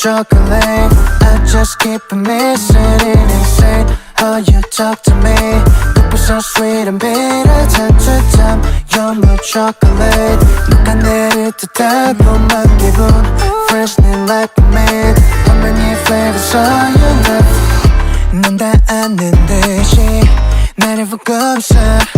chocolate. I just keep on missing it. Insane how you talk to me. Could be so sweet and bitter. Time to time you're my chocolate. 녹아내릴 듯한 봄만 기분. Freshening like a man. How many flavors are you left? 넌 다 아는 듯이 나를 보고 있어.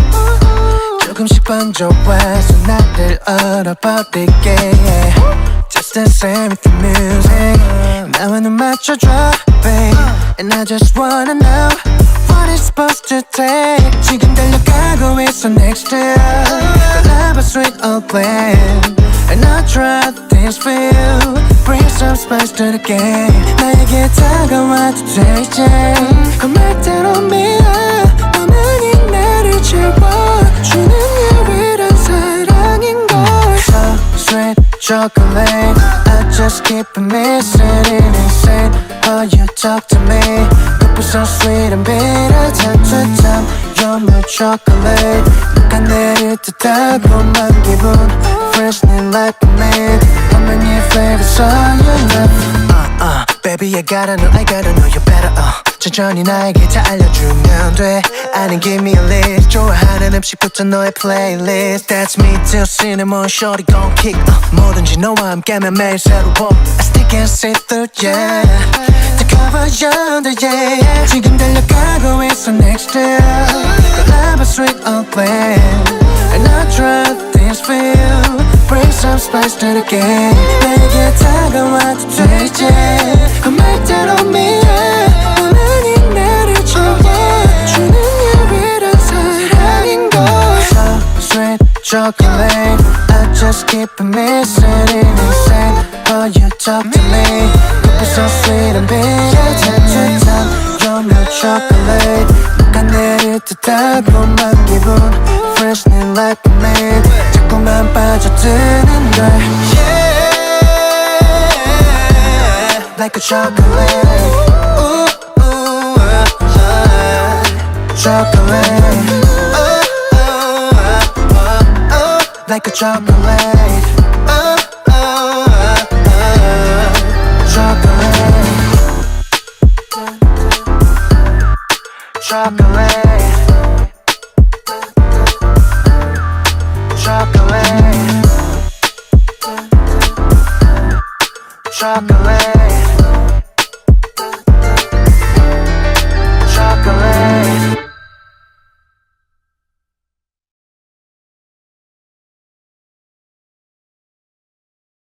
조금씩 번져와서 나를 얼어버리게 yeah. Just the same with the music 나와 눈 맞춰줘 babe And I just wanna know What it's supposed to take 지금 달려가고 있어 next step Love is sweet old plan And I try things for you Bring some spice to the game 나에게 다가와도 돼 이제 그 말대로 미워 너만이 나를 채워주는 유일한 사랑인걸 So sweet chocolate I just keep on missing it Insane how you talk to me Could be so sweet and bitter Time to time You're my chocolate 녹아내릴 듯한 봄만 기분 Freshening like a man How many flavors are you left? Baby I gotta know you better 천천히 나에게 다 알려주면 돼 I didn't give me a list 좋아하는 음식부터 너의 playlist That's me till cinnamon shorty gon' kick 뭐든지 너와 함께면 매일 새로워 I still can't sit through yeah To cover yonder yeah 지금 달려가고 있어 next step Love a sweet old plan And I try things for you Bring some spice to the game 내게 다가와도 돼 이제 그 말대로 미워 너만이 나를 채워주는 유일한 사랑인걸 So sweet chocolate I just keep on missing it Insane how you talk to me Could be so sweet and bitter Time to time You're my chocolate 녹아내릴 듯한 봄만 기분 Freshening like a man 자꾸만 빠져드는 걸 Yeah Like a chocolate Ooh, ooh, chocolate Like a chocolate chocolate chocolate chocolate chocolate